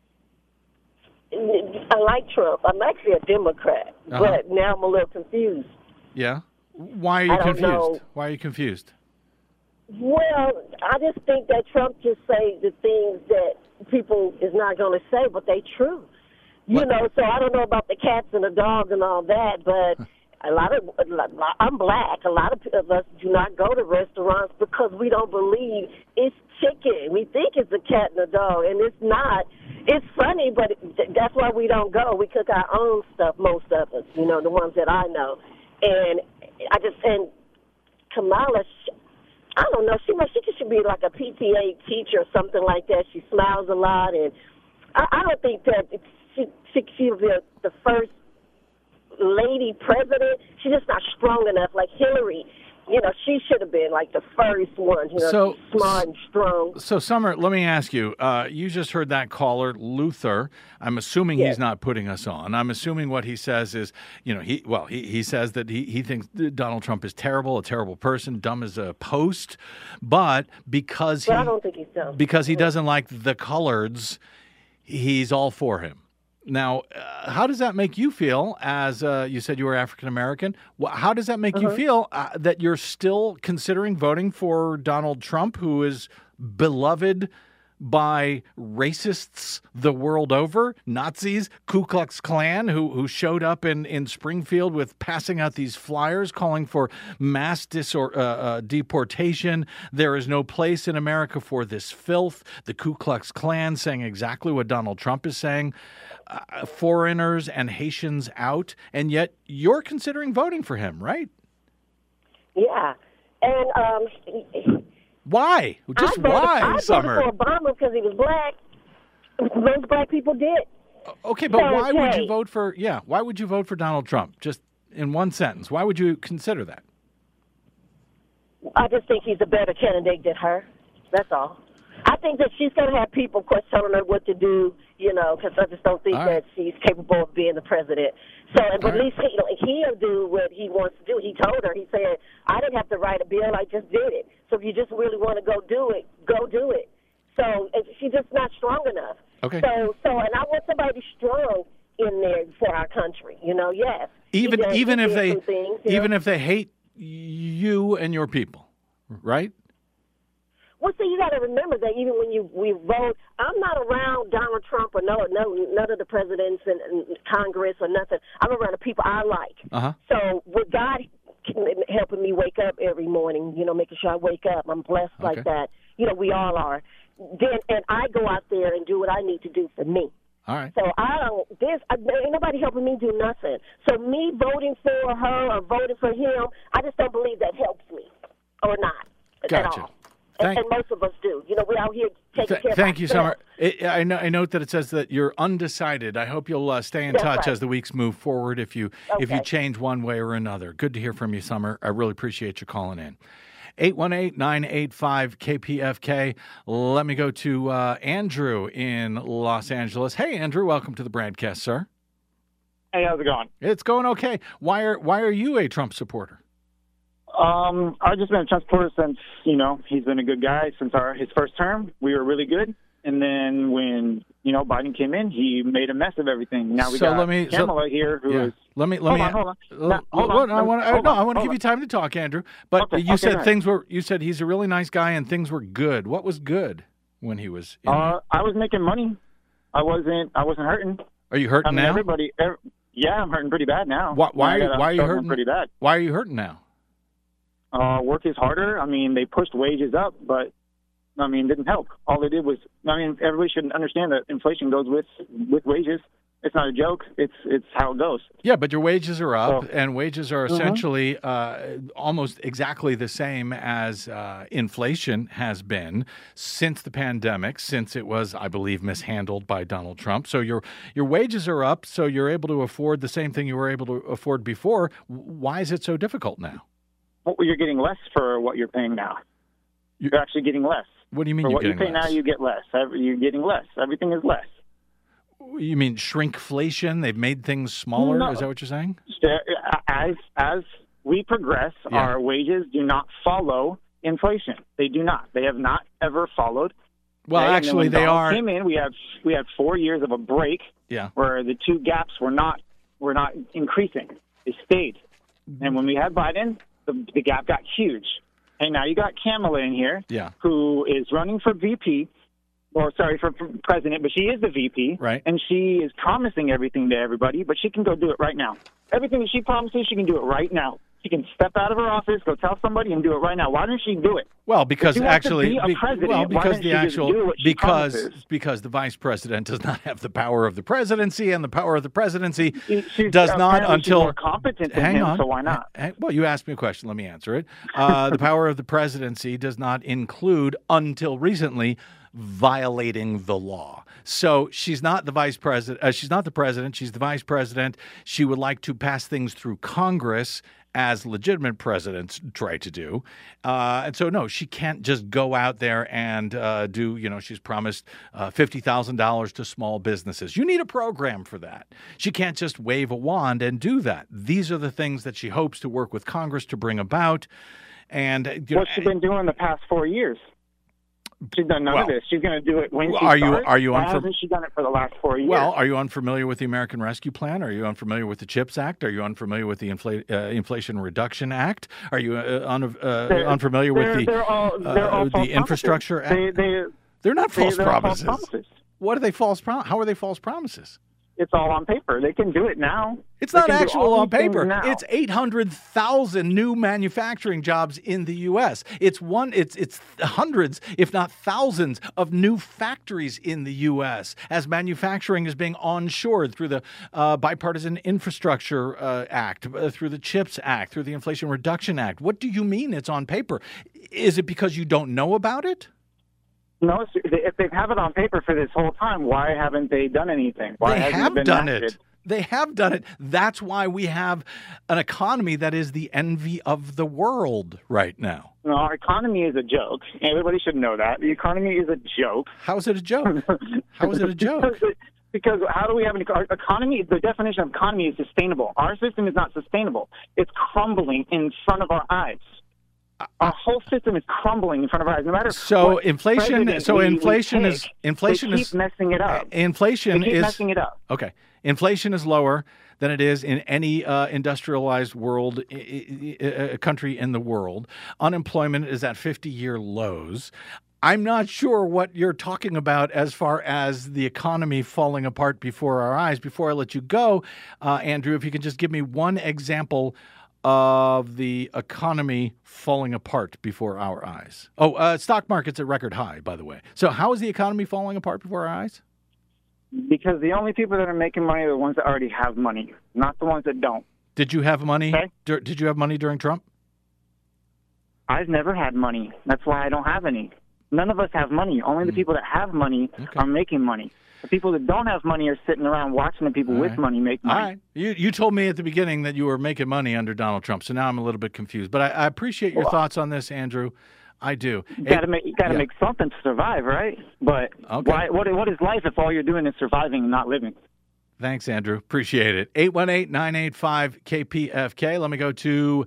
I like Trump. I'm actually a Democrat, but now I'm a little confused. Yeah? Why are you confused? Know. Why are you confused? Well, I just think that Trump just say the things that people is not going to say, but they true. You know, so I don't know about the cats and the dogs and all that, but I'm black. A lot of us do not go to restaurants because we don't believe it's chicken. We think it's a cat and a dog, and it's not. It's funny, but that's why we don't go. We cook our own stuff, most of us, you know, the ones that I know. And and Kamala, I don't know, she should be like a PTA teacher or something like that. She smiles a lot, and I don't think that she'll be the first lady president. She's just not strong enough. Like Hillary, you know, she should have been like the first one, you know, smart and strong. So, Summer, let me ask you, you just heard that caller, Luther. I'm assuming he's not putting us on. I'm assuming what he says is, you know, he says that he thinks Donald Trump is terrible, a terrible person, dumb as a post, but because I don't think he's dumb. Because he doesn't like the coloreds, he's all for him. Now, how does that make you feel as you said you were African-American? How does that make you feel that you're still considering voting for Donald Trump, who is beloved by racists the world over, Nazis, Ku Klux Klan, who showed up in Springfield with passing out these flyers calling for mass deportation. There is no place in America for this filth. The Ku Klux Klan saying exactly what Donald Trump is saying. Foreigners and Haitians out, and yet you're considering voting for him, right? Yeah, and why? Just why, Summer? I voted for Obama because he was black. Most black people did. Okay, but why would you vote for? Yeah, why would you vote for Donald Trump? Just in one sentence, why would you consider that? I just think he's a better candidate than her. That's all. I think that she's going to have people telling her what to do, you know, because I just don't think that she's capable of being the president. So, but at least he'll do what he wants to do. He told her, he said, I didn't have to write a bill, I just did it. So if you just really want to go do it, go do it. So she's just not strong enough. Okay. So, and I want somebody strong in there for our country, you know, yes. Even if they hate you and your people, right? Well, see, you got to remember that even when we vote, I'm not around Donald Trump or none of the presidents and Congress or nothing. I'm around the people I like. So with God helping me wake up every morning, you know, making sure I wake up, I'm blessed like that. You know, we all are. and I go out there and do what I need to do for me. All right. So ain't nobody helping me do nothing. So me voting for her or voting for him, I just don't believe that helps me or not at all. And most of us do. You know, we're out here taking care of Thank you, Summer. ourselves. I note that it says that you're undecided. I hope you'll stay in touch as the weeks move forward if you change one way or another. Good to hear from you, Summer. I really appreciate you calling in. 818-985-KPFK. Let me go to Andrew in Los Angeles. Hey, Andrew, welcome to the broadcast, sir. Hey, how's it going? It's going okay. Why are you a Trump supporter? I've just been a Trump supporter since, he's been a good guy since his first term. We were really good. And then when, Biden came in, he made a mess of everything. Now we got Kamala here who is... Hold on. I want to give you time to talk, Andrew. But you said he's a really nice guy and things were good. What was good when he was in I was making money. I wasn't hurting. Are you hurting now? Yeah, I'm hurting pretty bad now. Why are you hurting? Pretty bad. Why are you hurting now? Work is harder. I mean, they pushed wages up, but didn't help. All they did was, everybody should understand that inflation goes with wages. It's not a joke. It's how it goes. Yeah, but your wages are up, and wages are essentially almost exactly the same as inflation has been since the pandemic, since it was, I believe, mishandled by Donald Trump. So your wages are up, so you're able to afford the same thing you were able to afford before. Why is it so difficult now? Well, you're getting less for what you're paying now. You're actually getting less. What do you mean for you're what getting you pay less? now, you get less. You're getting less. Everything is less. You mean shrinkflation? They've made things smaller? No. Is that what you're saying? As we progress, our wages do not follow inflation. They do not. They have not ever followed. Well, actually, they are. Came in, we had 4 years of a break. Yeah. Where the two gaps were not increasing. They stayed. And when we had Biden, the gap got huge. And now you got Kamala in here, who is running for VP. For president, but she is the VP, right? And she is promising everything to everybody, but she can go do it right now. Everything that she promises, she can do it right now. She can step out of her office, go tell somebody, and do it right now. Why doesn't she do it? Well, because because the vice president does not have the power of the presidency, and the power of the presidency does not until more competent than him. So why not? Well, you asked me a question. Let me answer it. The power of the presidency does not include, until recently, violating the law. So she's not the vice president. She's not the president. She's the vice president. She would like to pass things through Congress as legitimate presidents try to do. And so, no, she can't just go out there and she's promised $50,000 to small businesses. You need a program for that. She can't just wave a wand and do that. These are the things that she hopes to work with Congress to bring about. And what's she been doing the past 4 years? She's done none of this. She's going to do it when she starts. Why hasn't she done it for the last 4 years? Well, are you unfamiliar with the American Rescue Plan? Are you unfamiliar with the CHIPS Act? Are you unfamiliar with the Inflation Reduction Act? Are you unfamiliar with the Infrastructure Act? They're not false promises. What are they false promises? How are they false promises? It's all on paper. They can do it now. It's not actual on paper. It's 800,000 new manufacturing jobs in the U.S. It's hundreds, if not thousands, of new factories in the U.S. as manufacturing is being onshored through the Bipartisan Infrastructure Act, through the CHIPS Act, through the Inflation Reduction Act. What do you mean it's on paper? Is it because you don't know about it? No, if they have it on paper for this whole time, why haven't they done anything? Why they have done it. They have done it. That's why we have an economy that is the envy of the world right now. No, our economy is a joke. Everybody should know that. The economy is a joke. How is it a joke? How is it a joke? Because how do we have an economy? The definition of economy is sustainable. Our system is not sustainable. It's crumbling in front of our eyes. Our whole system is crumbling in front of our eyes. No matter so inflation. So inflation is messing it up. Inflation is messing it up. Okay, inflation is lower than it is in any industrialized world country in the world. Unemployment is at 50-year lows. I'm not sure what you're talking about as far as the economy falling apart before our eyes. Before I let you go, Andrew, if you can just give me one example of the economy falling apart before our eyes. Stock market's at record high, by the way. So how is the economy falling apart before our eyes? Because the only people that are making money are the ones that already have money, not the ones that don't. Did you have money? Okay. Did you have money during Trump? I've never had money. That's why I don't have any. None of us have money. Only the people that have money are making money. The people that don't have money are sitting around watching the people with money make money. All right. You told me at the beginning that you were making money under Donald Trump, so now I'm a little bit confused. But I appreciate your thoughts on this, Andrew. I do. You got to make something to survive, right? But what is life if all you're doing is surviving and not living? Thanks, Andrew. Appreciate it. 818-985-KPFK. Let me go to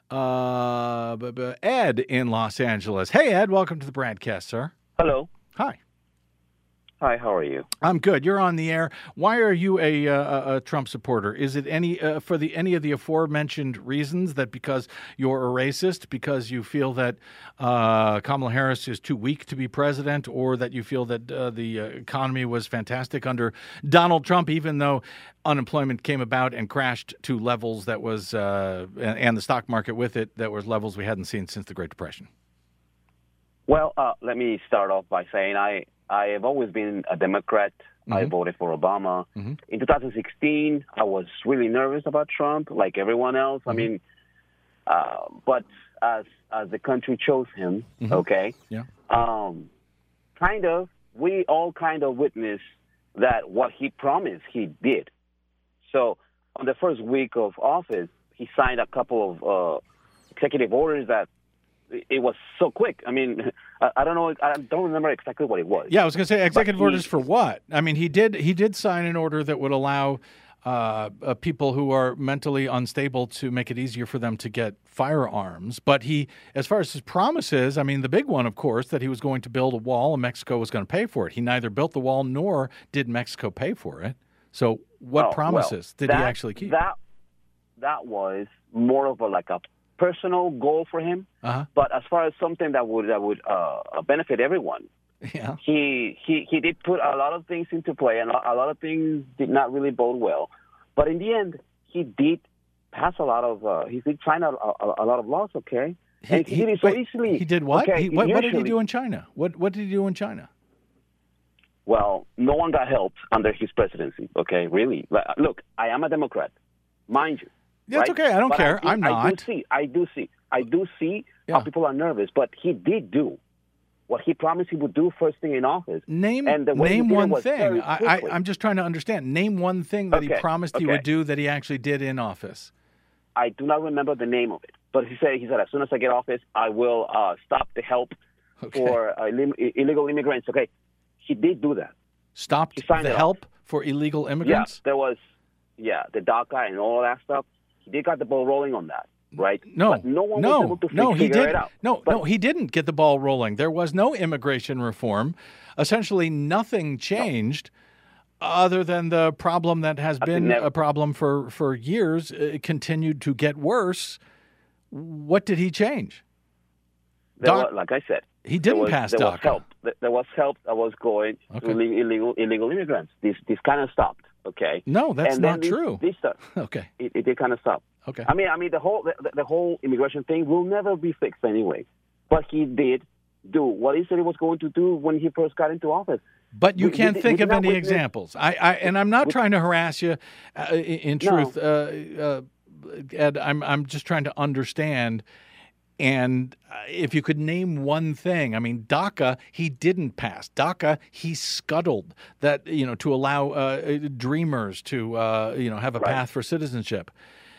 Ed in Los Angeles. Hey, Ed. Welcome to the broadcast, sir. Hello. Hi. Hi, how are you? I'm good. You're on the air. Why are you a Trump supporter? Is it any of the aforementioned reasons, that because you're a racist, because you feel that Kamala Harris is too weak to be president, or that you feel that the economy was fantastic under Donald Trump, even though unemployment came about and crashed to levels that was, and the stock market with it, that was levels we hadn't seen since the Great Depression? Well, let me start off by saying I have always been a Democrat. Mm-hmm. I voted for Obama. Mm-hmm. In 2016, I was really nervous about Trump, like everyone else. Mm-hmm. I mean, but as the country chose him, okay, we all kind of witnessed that what he promised, he did. So on the first week of office, he signed a couple of executive orders that it was so quick. I mean, I don't know. I don't remember exactly what it was. Yeah, I was going to say executive orders for what? I mean, he did sign an order that would allow people who are mentally unstable to make it easier for them to get firearms. But he, as far as his promises, I mean, the big one, of course, that he was going to build a wall and Mexico was going to pay for it. He neither built the wall nor did Mexico pay for it. So what promises did he actually keep? That was more of a personal goal for him, but as far as something that would benefit everyone, he did put a lot of things into play, and a lot of things did not really bode well. But in the end, he did pass a lot of he did sign a lot of laws. Okay, and he did it so easily. He did what? Okay, what did he do in China? What did he do in China? Well, no one got helped under his presidency. Okay, really. Look, I am a Democrat, mind you. That's right? Okay. I don't care. I'm not. I do see how people are nervous, but he did do what he promised he would do first thing in office. Name one thing. I'm just trying to understand. Name one thing that he promised he would do that he actually did in office. I do not remember the name of it, but he said as soon as I get office, I will stop the help for illegal immigrants. Okay, he did do that. Stopped the help for illegal immigrants? Yeah, there was the DACA and all that stuff. They got the ball rolling on that, right? But no one was able to figure it out. No, he didn't get the ball rolling. There was no immigration reform. Essentially, nothing changed other than the problem that has been a problem for years. It continued to get worse. What did he change? Like I said, he didn't pass DACA. There was help that was going to illegal immigrants. This kind of stopped. Okay. No, that's not true. Okay. It did kind of stop. Okay. I mean, the whole immigration thing will never be fixed anyway. But he did do what he said he was going to do when he first got into office. But you can't think of any examples. And I'm not trying to harass you. In truth, Ed, I'm just trying to understand. And if you could name one thing, I mean, DACA, he didn't pass. DACA, he scuttled that, to allow dreamers to, have a path for citizenship.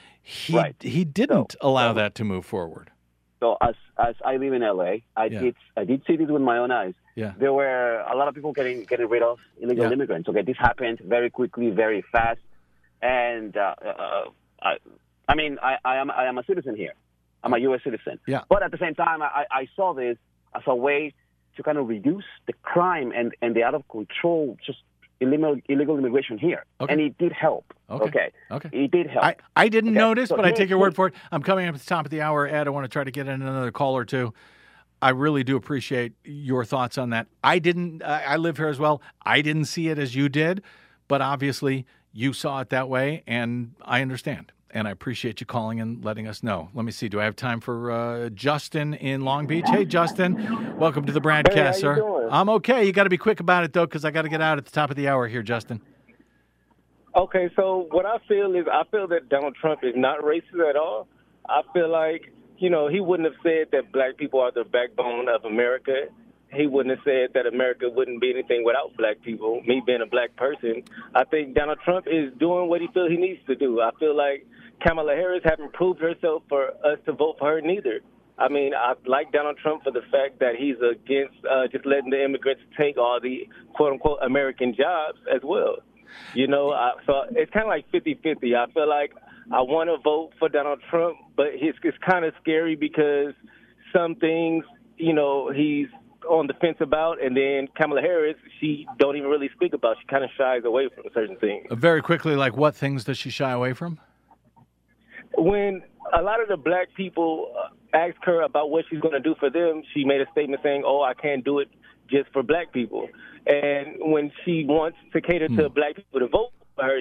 He didn't allow that to move forward. So as I live in L.A., I did see this with my own eyes. Yeah. There were a lot of people getting rid of illegal immigrants. Okay, this happened very quickly, very fast. And I am a citizen here. I'm a U.S. citizen. Yeah. But at the same time, I saw this as a way to kind of reduce the crime and the out of control, just illegal immigration here. Okay. And it did help. Okay. It did help. I didn't notice, but I take your word for it. I'm coming up at the top of the hour, Ed. I want to try to get in another call or two. I really do appreciate your thoughts on that. I live here as well. I didn't see it as you did, but obviously you saw it that way, and I understand. and I appreciate you calling and letting us know. Let me see. Do I have time for Justin in Long Beach? Hey, Justin. Welcome to the broadcast, sir. Doing? I'm okay. You got to be quick about it, though, because I got to get out at the top of the hour here, Justin. Okay, so what I feel that Donald Trump is not racist at all. I feel like, he wouldn't have said that black people are the backbone of America. He wouldn't have said that America wouldn't be anything without black people, me being a black person. I think Donald Trump is doing what he feels he needs to do. I feel like Kamala Harris hasn't proved herself for us to vote for her neither. I mean, I like Donald Trump for the fact that he's against just letting the immigrants take all the quote-unquote American jobs as well. So it's kind of like 50-50. I feel like I want to vote for Donald Trump, but it's kind of scary because some things, he's on the fence about, and then Kamala Harris, she don't even really speak about. She kind of shies away from certain things. Very quickly, like what things does she shy away from? When a lot of the black people asked her about what she's going to do for them, she made a statement saying, I can't do it just for black people. And when she wants to cater to black people to vote for her,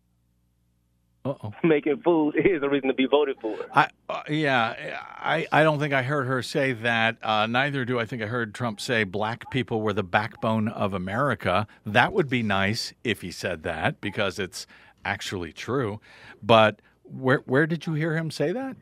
making food is a reason to be voted for. I don't think I heard her say that. Neither do I think I heard Trump say black people were the backbone of America. That would be nice if he said that, because it's actually true. But where did you hear him say that?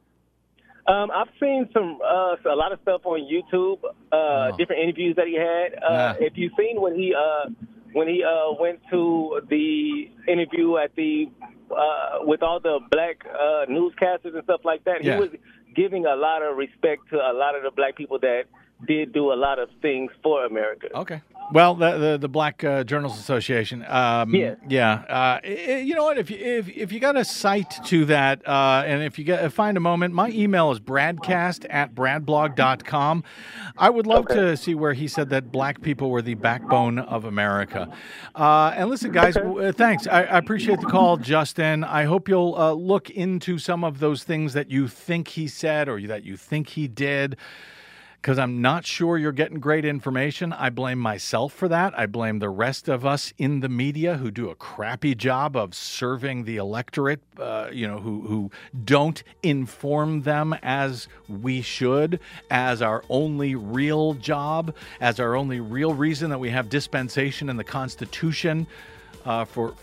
I've seen a lot of stuff on YouTube, different interviews that he had. If you've seen when he went to the interview at the with all the black newscasters and stuff like that, he was giving a lot of respect to a lot of the black people that did do a lot of things for America. Okay. Well, the Black Journalists Association. You know what? If you got a site to that, and if you find a moment, my email is bradcast@bradblog.com. I would love to see where he said that black people were the backbone of America. And listen, guys, thanks. I appreciate the call, Justin. I hope you'll look into some of those things that you think he said or that you think he did, because I'm not sure you're getting great information. I blame myself for that. I blame the rest of us in the media who do a crappy job of serving the electorate, who don't inform them as we should, as our only real job, as our only real reason that we have dispensation in the Constitution for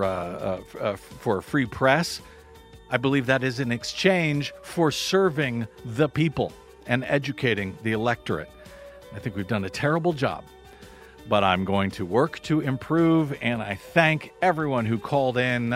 a free press. I believe that is in exchange for serving the people and educating the electorate. I think we've done a terrible job, but I'm going to work to improve, and I thank everyone who called in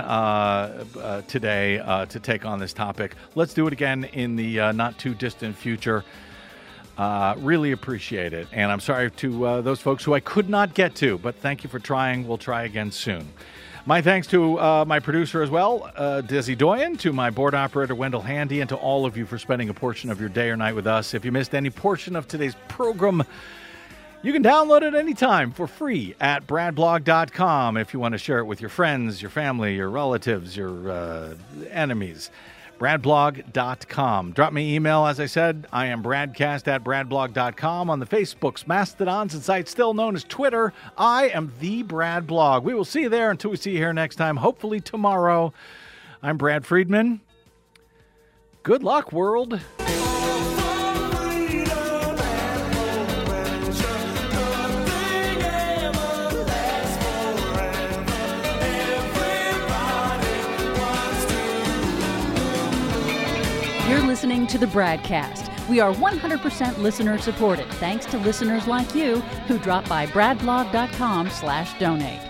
today to take on this topic. Let's do it again in the not-too-distant future. Really appreciate it, and I'm sorry to those folks who I could not get to, but thank you for trying. We'll try again soon. My thanks to my producer as well, Desi Doyen, to my board operator, Wendell Handy, and to all of you for spending a portion of your day or night with us. If you missed any portion of today's program, you can download it anytime for free at bradblog.com if you want to share it with your friends, your family, your relatives, your enemies. bradblog.com. Drop me an email, as I said. I am bradcast@bradblog.com. On the Facebooks, Mastodons, and sites still known as Twitter, I am the Brad Blog. We will see you there until we see you here next time, hopefully tomorrow. I'm Brad Friedman. Good luck, world. You're listening to the Bradcast. We are 100% listener supported, thanks to listeners like you who drop by bradblog.com/donate.